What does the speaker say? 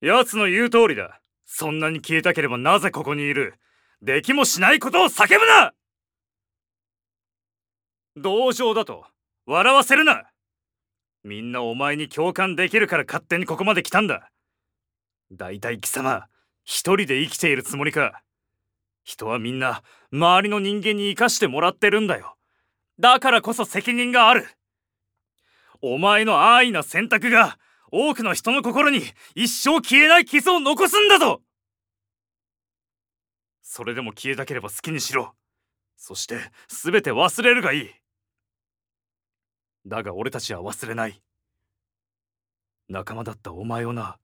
奴の言う通りだ。そんなに消えたければなぜここにいる。できもしないことを叫ぶな。同情だと笑わせるな。みんなお前に共感できるから勝手にここまで来たんだ。だいたい貴様一人で生きているつもりか。人はみんな周りの人間に生かしてもらってるんだよ。だからこそ責任がある。お前の安易な選択が多くの人の心に一生消えない傷を残すんだぞ。それでも消えたければ好きにしろ。そして全て忘れるがいい。だが俺たちは忘れない。仲間だったお前をな。